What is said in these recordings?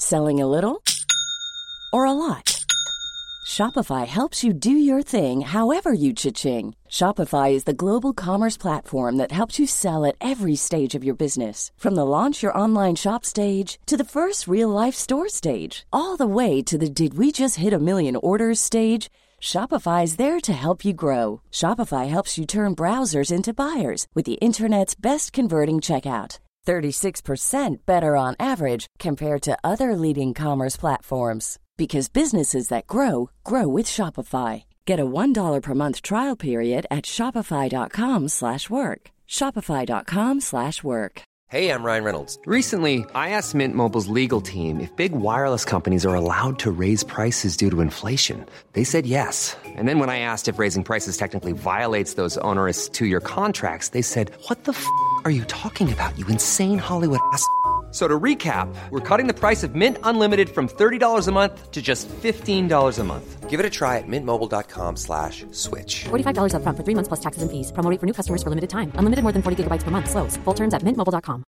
Selling a little or a lot? Shopify helps you do your thing however you cha-ching. Shopify is the global commerce platform that helps you sell at every stage of your business. From the launch your online shop stage to the first real-life store stage, all the way to the did we just hit a million orders stage. Shopify is there to help you grow. Shopify helps you turn browsers into buyers with the internet's best converting checkout. 36% better on average compared to other leading commerce platforms. Because businesses that grow, grow with Shopify. Get a $1 per month trial period at shopify.com/work. Shopify.com/work. Hey, I'm Ryan Reynolds. Recently, I asked Mint Mobile's legal team if big wireless companies are allowed to raise prices due to inflation. They said yes. And then when I asked if raising prices technically violates those onerous two-year contracts, they said, "What the f*** are you talking about, you insane Hollywood ass?" So to recap, we're cutting the price of Mint Unlimited from $30 a month to just $15 a month. Give it a try at mintmobile.com/switch. $45 up front for 3 months plus taxes and fees. Promo rate for new customers for limited time. Unlimited more than 40 gigabytes per month. Slows full terms at mintmobile.com.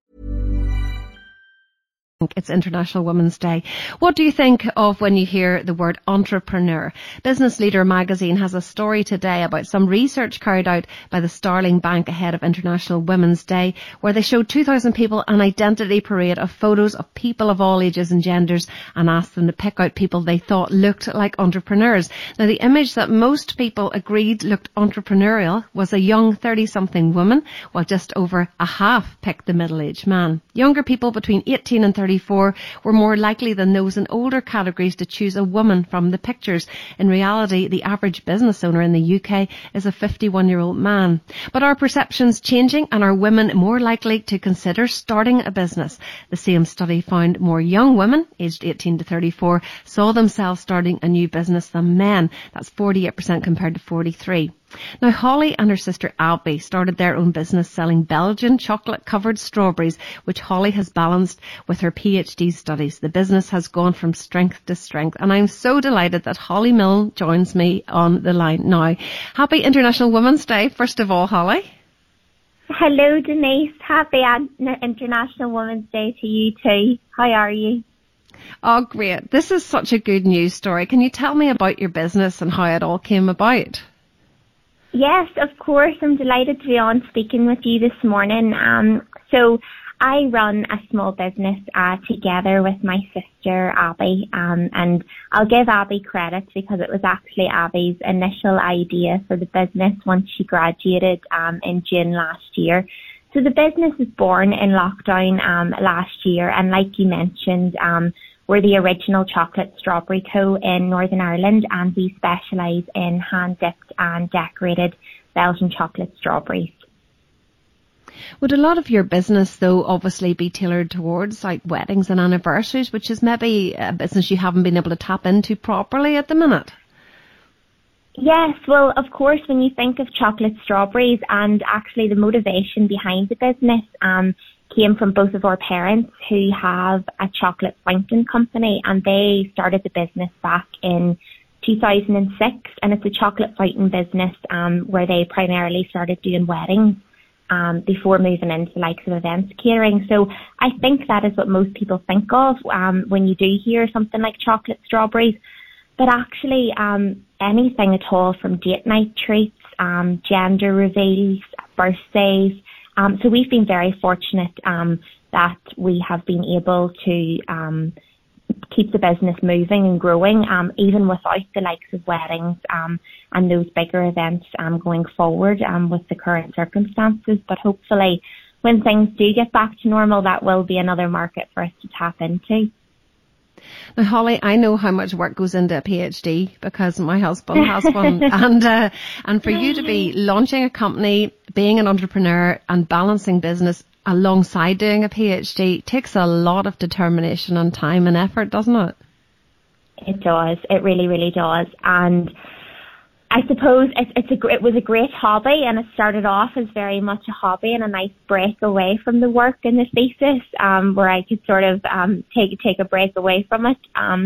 It's International Women's Day. What do you think of when you hear the word entrepreneur? Business Leader magazine has a story today about some research carried out by the Starling Bank ahead of International Women's Day, where they showed 2,000 people an identity parade of photos of people of all ages and genders and asked them to pick out people they thought looked like entrepreneurs. Now, the image that most people agreed looked entrepreneurial was a young 30-something woman, while just over a half picked the middle-aged man. Younger people between 18 and 34 were more likely than those in older categories to choose a woman from the pictures. In reality, the average business owner in the UK is a 51-year-old man. But are perceptions changing, and are women more likely to consider starting a business? The same study found more young women, aged 18 to 34, saw themselves starting a new business than men. That's 48% compared to 43%. Now, Holly and her sister Albie started their own business selling Belgian chocolate-covered strawberries, which Holly has balanced with her PhD studies. The business has gone from strength to strength, and I'm so delighted that Holly Milne joins me on the line now. Happy International Women's Day, first of all, Holly. Hello, Denise. Happy International Women's Day to you too. How are you? Oh, great. This is such a good news story. Can you tell me about your business and how it all came about? Yes, of course. I'm delighted to be on speaking with you this morning. So I run a small business together with my sister Abby, and I'll give Abby credit because it was actually Abby's initial idea for the business once she graduated in June last year. So the business was born in lockdown last year, and like you mentioned, we're the original chocolate strawberry co in Northern Ireland, and we specialise in hand-dipped and decorated Belgian chocolate strawberries. Would a lot of your business, though, obviously be tailored towards like weddings and anniversaries, which is maybe a business you haven't been able to tap into properly at the minute? Yes, well, of course, when you think of chocolate strawberries, and actually the motivation behind the business came from both of our parents who have a chocolate fountain company, and they started the business back in 2006, and it's a chocolate fountain business where they primarily started doing weddings before moving into the likes of events catering. So I think that is what most people think of when you do hear something like chocolate strawberries. But actually, anything at all from date night treats, gender reveals, birthdays. So we've been very fortunate that we have been able to keep the business moving and growing, even without the likes of weddings and those bigger events going forward with the current circumstances. But hopefully, when things do get back to normal, that will be another market for us to tap into. Now, Holly, I know how much work goes into a PhD because my husband has one, and for you to be launching a company, being an entrepreneur, and balancing business alongside doing a PhD takes a lot of determination and time and effort, doesn't it? It does. It really, really does. And I suppose it was a great hobby, and it started off as very much a hobby and a nice break away from the work and the thesis, where I could sort of take a break away from it.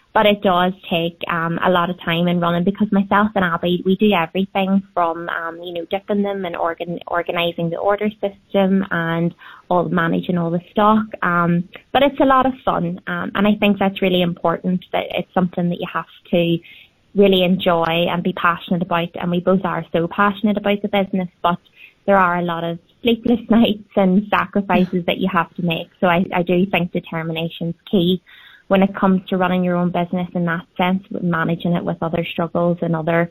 But it does take a lot of time in running, because myself and Abby, we do everything from, dipping them and organising the order system and managing all the stock. But it's a lot of fun. And I think that's really important, that it's something that you have to really enjoy and be passionate about. And we both are so passionate about the business, but there are a lot of sleepless nights and sacrifices that you have to make. So I do think determination's key when it comes to running your own business in that sense, with managing it with other struggles and other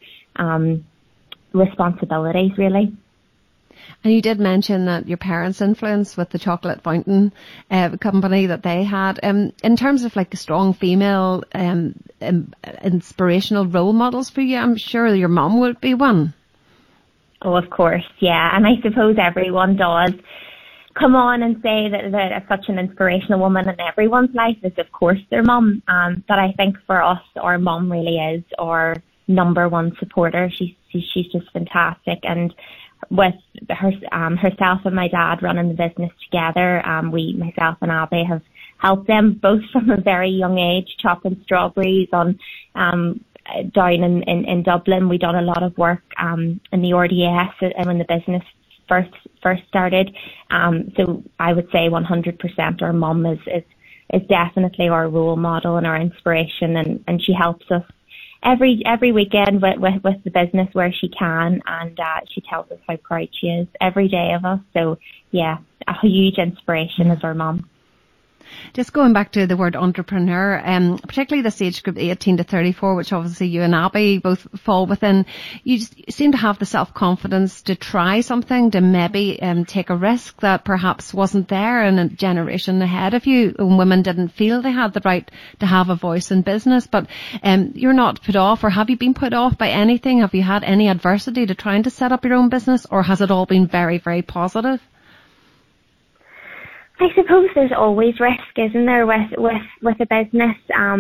responsibilities, really. And you did mention that your parents' influence with the chocolate fountain company that they had. In terms of like strong female inspirational role models for you, I'm sure your mum would be one. Oh, of course, yeah. And I suppose everyone does come on and say that such an inspirational woman in everyone's life is, of course, their mum. But I think for us, our mum really is our number one supporter. She's just fantastic. And with herself and my dad running the business together, myself and Abby have helped them both from a very young age, chopping strawberries on down in Dublin. We done a lot of work in the RDS and when the business first started. So I would say 100% our mum is definitely our role model and our inspiration, and she helps us every weekend with the business where she can, and she tells us how proud she is every day of us. So yeah, a huge inspiration is our mum. Just going back to the word entrepreneur, particularly this age group 18 to 34, which obviously you and Abby both fall within, you just seem to have the self-confidence to try something, to maybe take a risk that perhaps wasn't there in a generation ahead of you, when women didn't feel they had the right to have a voice in business. But you're not put off, or have you been put off by anything? Have you had any adversity to trying to set up your own business, or has it all been very, very positive? I suppose there's always risk, isn't there, with a business.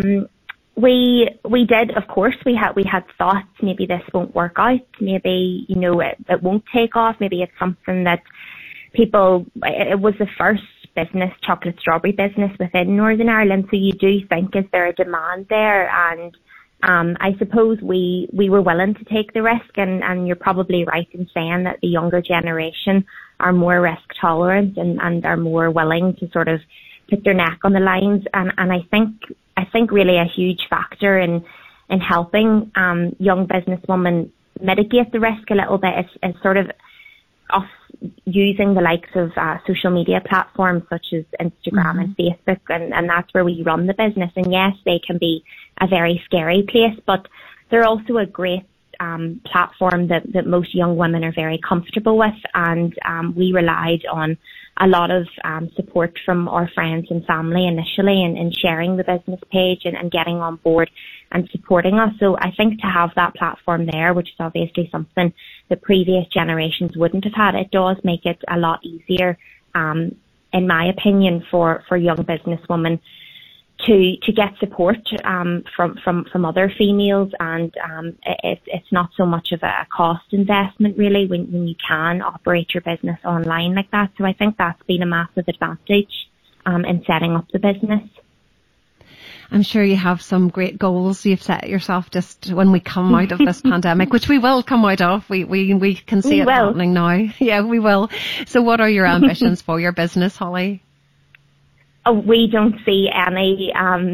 We did, of course, we had thoughts, maybe this won't work out, maybe, it won't take off, maybe it's something that it was the first business, chocolate strawberry business within Northern Ireland, so you do think, is there a demand there? And I suppose we were willing to take the risk, and you're probably right in saying that the younger generation are more risk tolerant and are more willing to sort of put their neck on the lines. And I think really a huge factor in helping young businesswomen mitigate the risk a little bit is sort of us using the likes of social media platforms such as Instagram and Facebook, and that's where we run the business. And yes, they can be a very scary place, but they're also a great platform that most young women are very comfortable with, and we relied on a lot of support from our friends and family initially in sharing the business page and getting on board and supporting us. So I think to have that platform there, which is obviously something the previous generations wouldn't have had, it does make it a lot easier, in my opinion, for young businesswomen to get support from other females, and it's not so much of a cost investment really when you can operate your business online like that. So I think that's been a massive advantage in setting up the business. I'm sure you have some great goals you've set yourself just when we come out of this pandemic, which we will come out of. We can see it happening now. Yeah, we will. So what are your ambitions for your business, Holly? We don't see any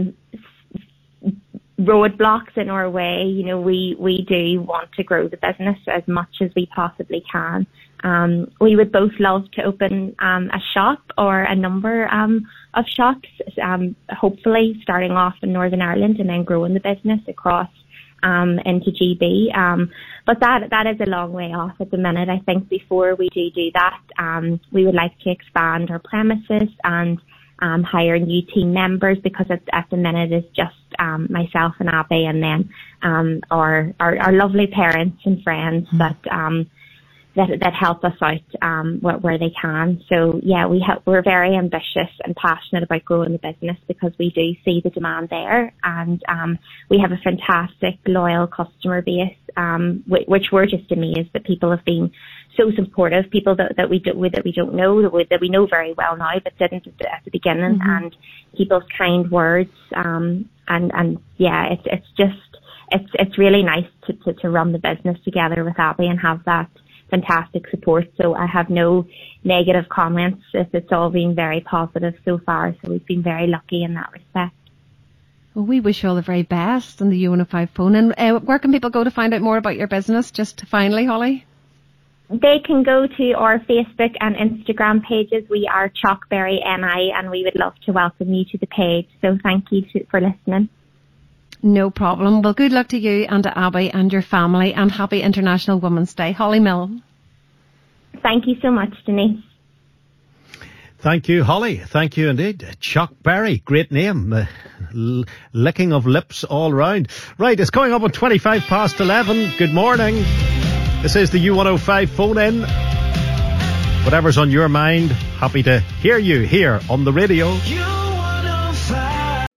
roadblocks in our way. We do want to grow the business as much as we possibly can. We would both love to open a shop or a number of shops, hopefully starting off in Northern Ireland and then growing the business across into GB. But that is a long way off at the minute. I think before we do that, we would like to expand our premises and hire new team members, because at the minute it's just myself and Abby, and then our lovely parents and friends that help us out where they can. So yeah, we're very ambitious and passionate about growing the business because we do see the demand there, and we have a fantastic loyal customer base, which we're just amazed that people have been so supportive. People that we don't know, that we know very well now, but didn't at the beginning, and people's kind words yeah, it's really nice to run the business together with Abby and have that fantastic support. So I have no negative comments. It's all been very positive so far. So we've been very lucky in that respect. Well, we wish you all the very best on the UNO5 phone. And where can people go to find out more about your business? Just finally, Holly. They can go to our Facebook and Instagram pages. We are Chalkberry NI, and we would love to welcome you to the page. So thank you for listening. No problem. Well, good luck to you and to Abby and your family, and happy International Women's Day. Holly Milne. Thank you so much, Denise. Thank you, Holly. Thank you indeed. Chalkberry, great name. Licking of lips all round. Right, it's going up at 11:25. Good morning. This is the U105 phone in. Whatever's on your mind, happy to hear you here on the radio. U105.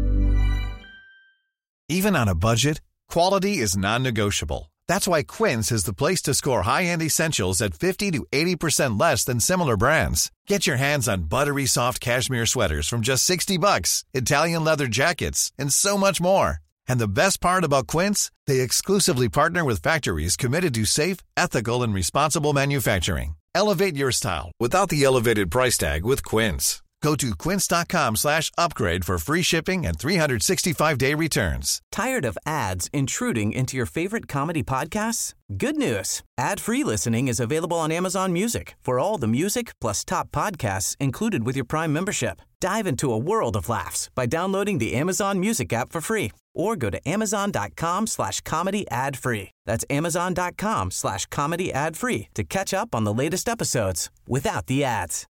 Even on a budget, quality is non-negotiable. That's why Quince is the place to score high-end essentials at 50 to 80% less than similar brands. Get your hands on buttery soft cashmere sweaters from just $60, Italian leather jackets, and so much more. And the best part about Quince, they exclusively partner with factories committed to safe, ethical, and responsible manufacturing. Elevate your style without the elevated price tag with Quince. Go to quince.com/upgrade for free shipping and 365-day returns. Tired of ads intruding into your favorite comedy podcasts? Good news. Ad-free listening is available on Amazon Music for all the music plus top podcasts included with your Prime membership. Dive into a world of laughs by downloading the Amazon Music app for free or go to amazon.com/comedy ad-free. That's amazon.com/comedy ad-free to catch up on the latest episodes without the ads.